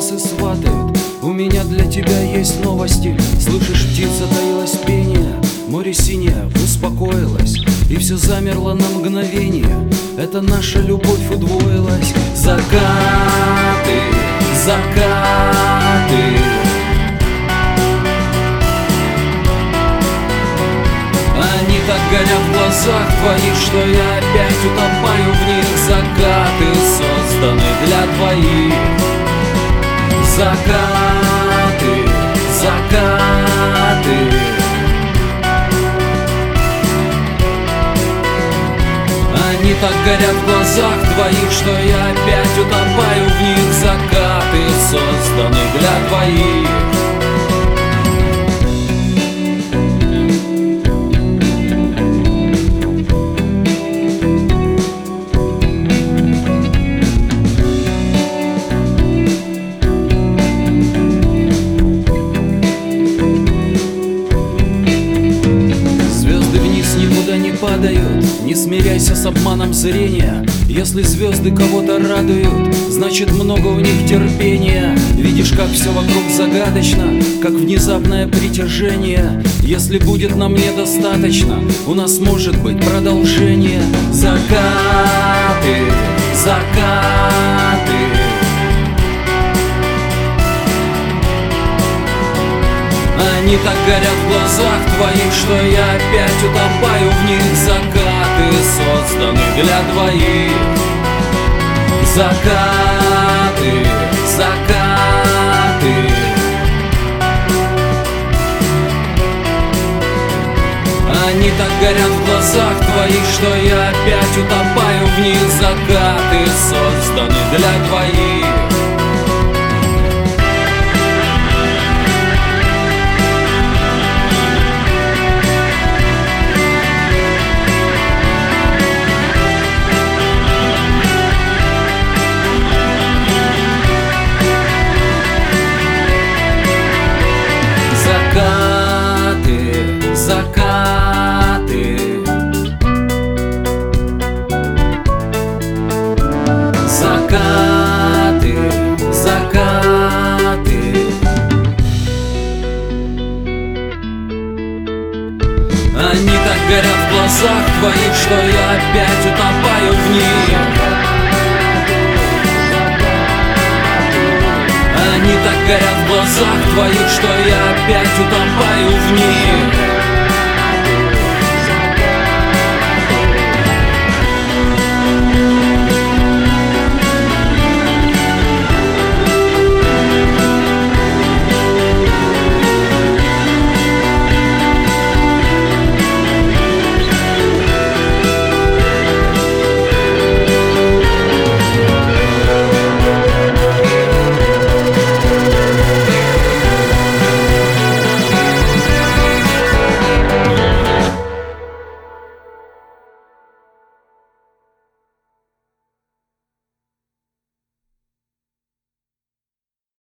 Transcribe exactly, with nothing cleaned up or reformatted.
невесы сватают. У меня для тебя есть новости. Слышишь, птица таилась пение, море синее успокоилось, и все замерло на мгновение. Это наша любовь удвоилась. Закаты, закаты, они так горят в глазах твоих, что я опять утопаю в них. Закаты созданы для твоих. Закаты, закаты, они так горят в глазах твоих, что я опять утопаю в них. Закаты созданы для твоих. Никуда не падают, не смиряйся с обманом зрения. Если звезды кого-то радуют, значит много у них терпения. Видишь, как все вокруг загадочно, как внезапное притяжение. Если будет нам недостаточно, у нас может быть продолжение. Закаты, закаты, они так горят в глазах твоих, что я опять утопаю в них. Закаты созданы для двоих. Закаты, закаты, они так горят в глазах твоих, что я опять утопаю в них. Закаты созданы для двоих. Закаты, закаты, закаты, закаты, они так горят в глазах твоих, что я опять утопаю в них. Они так горят в глазах твоих, что я